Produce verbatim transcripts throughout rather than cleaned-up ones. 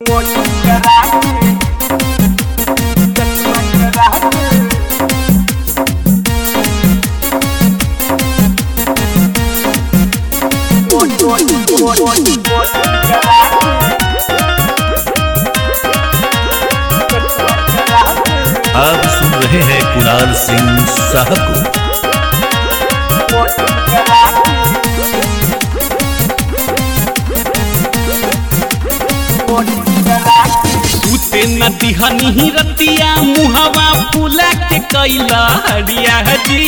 आप सुन रहे हैं कुणाल सिंह साहब को। सूते नदी हनी रतिया मुहवा फूला के कैला हरिया जी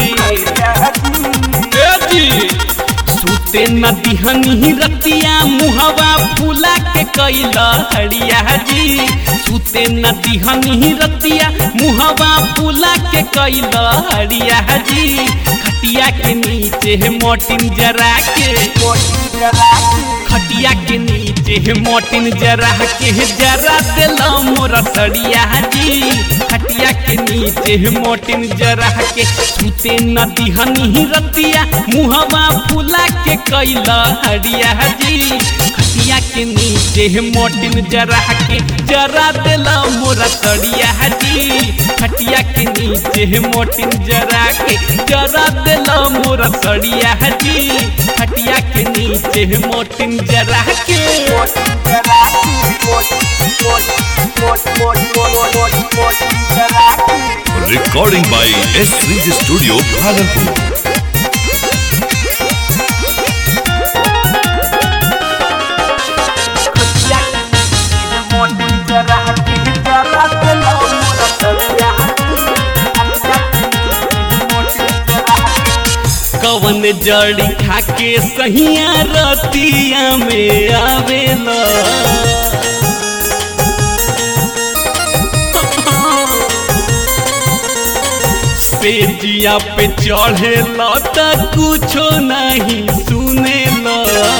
जी सूते नदी हनी रतिया मुहवा फूला के कैला हरिया जी सूते नदी हनी रतिया मुहवा फूला के कैला हरिया जी खटिया के नीचे है मोटिन जरा के खटिया के नीचे है मोटिन जरा के जरा दिला मोरा सड़िया जी खटिया के नीचे है मोटिन जरा के सूते नदी हनी रतिया मुहवा फूला के कैला हरिया जी खटिया के नीचे है मोटिन जरा के जरा दिला मोरा सड़िया जी खटिया के नीचे है मोटिन जरा के जरा दिला मोरा सड़िया जी खटिया के नीचे है मोटिन जरा के recording by S series studio Bhagalpur. कवन जड़ी खाके सहिया रतिया में आवेला सेजिया पे चढ़ेला त कुछो नहीं सुनेला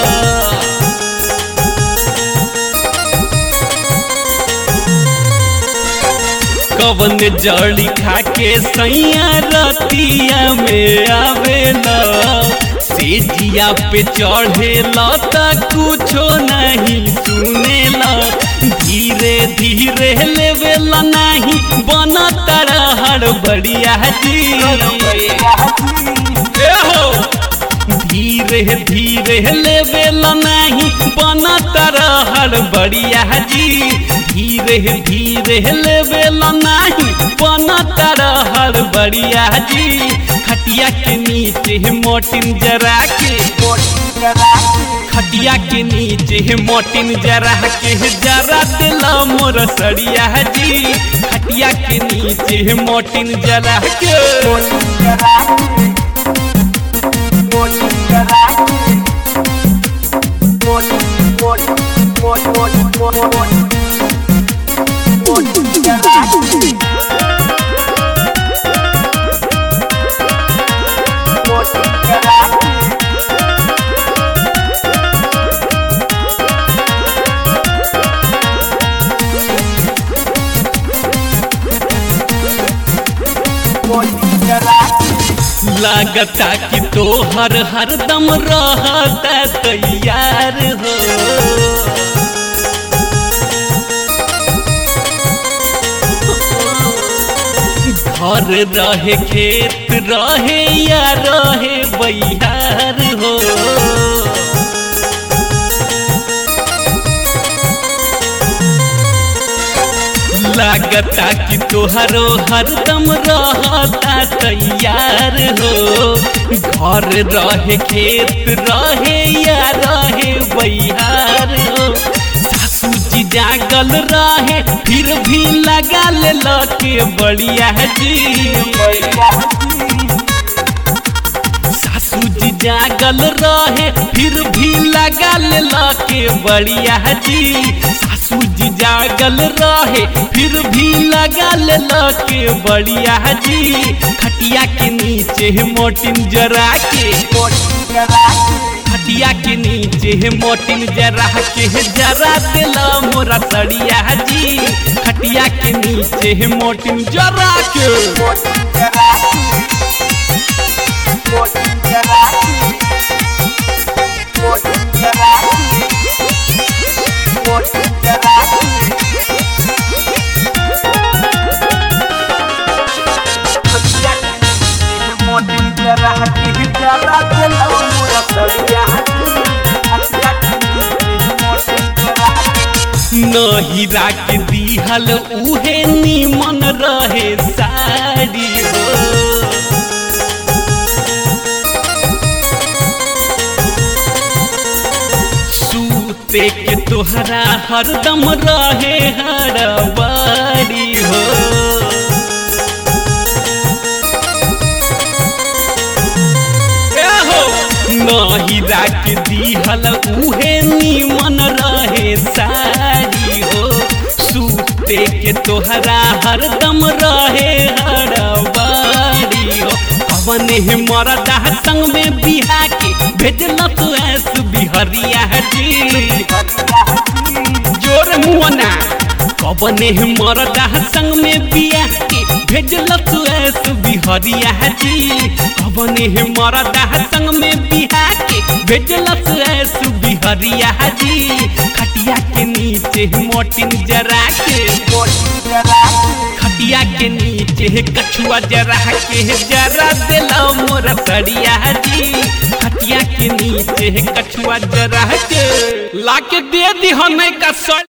कवन जड़ी खाके सैया रतिया में आवेला सेजिया पे चढ़ेला त कुछो नहीं सुनेला धीरे धीरे लेवेला नहीं बना तरहर बढ़िया जी हो धीरे धीरे लेवेला नहीं बना तरहर बढ़िया जी धीरे धीरे लेवेला नहीं बना तरहर बढ़िया जी खटिया के नीचे है मोटिन जरा के खटिया के नीचे है मोटिन जरा के जरा दिला मोर सड़िया जी खटिया के नीचे है मोटिन जरा के लागता कि तोहर हरदम रहता तैयार हो घर रहे खेत रहे या रहे बहियार हो लागता कि तोहरो हरदम रहता तैयार हो घर रहे खेत रहे या रहे बहियार हो सासू जी जागल रहे फिर भी लगा ले लके बढ़िया जी सासू जी जागल रहे फिर भी लगा ले लके बढ़िया जी सासू जी जागल रहे फिर भी लगा ले लके बढ़िया जी खटिया के नीचे है मोटिन जरा के खटिया के नीचे है मोटिन जरा के जरा दिला मोरा सड़िया जी खटिया के नीचे है मोटिन जरा के What नहिरा के दिहल उहे निमन रहे साड़ी हो सूते के तोहरा हरदम रहे हरबारी हो नहिरा के दिहल उहे निमन रहे साड़ी हो सूते के तोहरा हरदम रहे हरबारी हो अवन मरदा संग में बिहा के भेजल तो ऐस बिहरिया जी जोर मुअना कबने मरदा संग में बिया के भेजल तो ऐस बिहरिया जी कबने मरदा संग में बिहा के भेजल तो ऐस बिहरिया जी खटिया के नीचे मोटिन जरा के खटिया के नीचे कछुआ जरा के जरा दिला मोर सड़िया जी खटिया के नीचे कछुआ जरा के लाके दे दी हमें का